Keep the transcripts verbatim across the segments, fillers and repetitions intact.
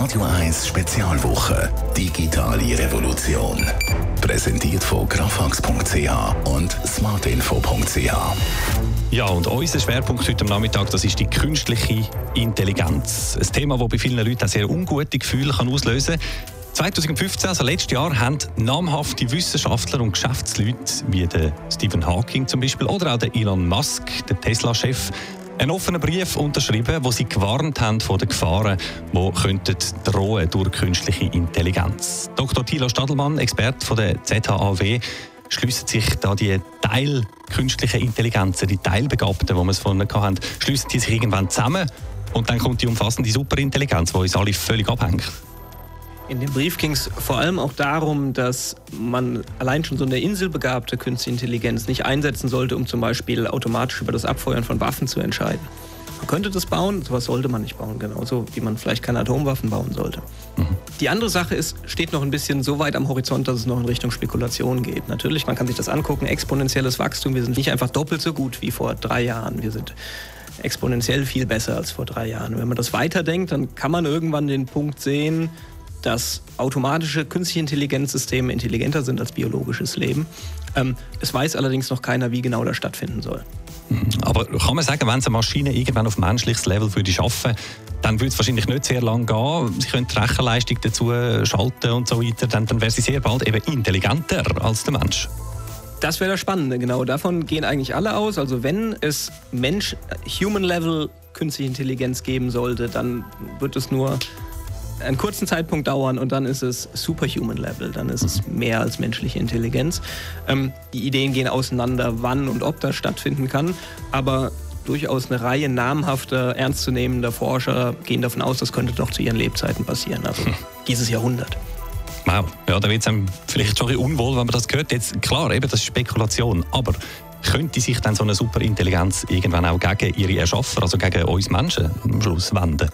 Radio eins Spezialwoche Digitale Revolution. Präsentiert von grafax punkt c h und smartinfo punkt c h. Ja, und unser Schwerpunkt heute am Nachmittag, das ist die künstliche Intelligenz. Ein Thema, das bei vielen Leuten auch sehr ungute Gefühle kann auslösen kann. zwanzig fünfzehn, also letztes Jahr, haben namhafte Wissenschaftler und Geschäftsleute wie der Stephen Hawking zum Beispiel oder auch der Elon Musk, der Tesla-Chef, einen offenen Brief unterschrieben, wo sie gewarnt haben vor den Gefahren, die könnten drohen durch künstliche Intelligenz. Doktor Thilo Stadelmann, Experte von der Z H A W, schliessen sich da die teilkünstlichen Intelligenzen, die Teilbegabten, die wir es vorhin hatten, schliessen die sich irgendwann zusammen und dann kommt die umfassende Superintelligenz, die uns alle völlig abhängt. In dem Brief ging es vor allem auch darum, dass man allein schon so eine inselbegabte künstliche Intelligenz nicht einsetzen sollte, um zum Beispiel automatisch über das Abfeuern von Waffen zu entscheiden. Man könnte das bauen, sowas sollte man nicht bauen, genauso wie man vielleicht keine Atomwaffen bauen sollte. Mhm. Die andere Sache ist, steht noch ein bisschen so weit am Horizont, dass es noch in Richtung Spekulation geht. Natürlich, man kann sich das angucken, exponentielles Wachstum, wir sind nicht einfach doppelt so gut wie vor drei Jahren, wir sind exponentiell viel besser als vor drei Jahren. Wenn man das weiterdenkt, dann kann man irgendwann den Punkt sehen, dass automatische künstliche Intelligenzsysteme intelligenter sind als biologisches Leben. Ähm, es weiß allerdings noch keiner, wie genau das stattfinden soll. Aber kann man sagen, wenn es eine Maschine irgendwann auf menschliches Level würde schaffen, dann würde es wahrscheinlich nicht sehr lange gehen. Sie können die Rechenleistung dazu schalten und so weiter. Dann, dann wäre sie sehr bald eben intelligenter als der Mensch. Das wäre das Spannende, genau. Davon gehen eigentlich alle aus. Also wenn es Mensch, Human-Level künstliche Intelligenz geben sollte, dann wird es nur einen kurzen Zeitpunkt dauern und dann ist es Superhuman Level, dann ist es mehr als menschliche Intelligenz. Ähm, die Ideen gehen auseinander, wann und ob das stattfinden kann, aber durchaus eine Reihe namhafter, ernstzunehmender Forscher gehen davon aus, das könnte doch zu ihren Lebzeiten passieren, also hm. dieses Jahrhundert. Wow, ja, da wird es einem vielleicht schon ein bisschen unwohl, wenn man das hört. Jetzt, klar, eben, das ist Spekulation, aber könnte sich dann so eine Superintelligenz irgendwann auch gegen ihre Erschaffer, also gegen uns Menschen am Schluss wenden?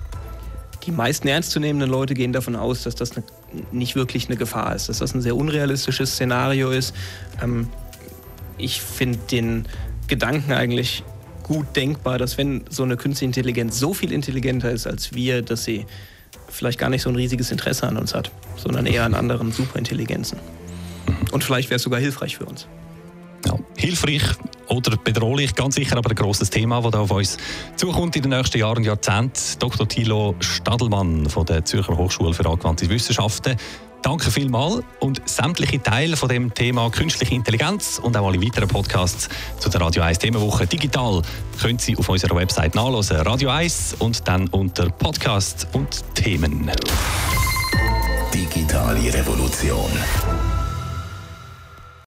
Die meisten ernstzunehmenden Leute gehen davon aus, dass das eine, nicht wirklich eine Gefahr ist, dass das ein sehr unrealistisches Szenario ist. Ähm, ich finde den Gedanken eigentlich gut denkbar, dass wenn so eine künstliche Intelligenz so viel intelligenter ist als wir, dass sie vielleicht gar nicht so ein riesiges Interesse an uns hat, sondern eher an anderen Superintelligenzen. Und vielleicht wäre es sogar hilfreich für uns. Ja, hilfreich oder bedrohlich, ganz sicher aber ein grosses Thema, das auf uns zukommt in den nächsten Jahren und Jahrzehnten. Doktor Thilo Stadelmann von der Zürcher Hochschule für angewandte Wissenschaften. Danke vielmals und sämtliche Teile von dem Thema künstliche Intelligenz und auch alle weiteren Podcasts zu der Radio eins Themenwoche digital können Sie auf unserer Website nachhören. Radio eins und dann unter Podcast und Themen. Digitale Revolution.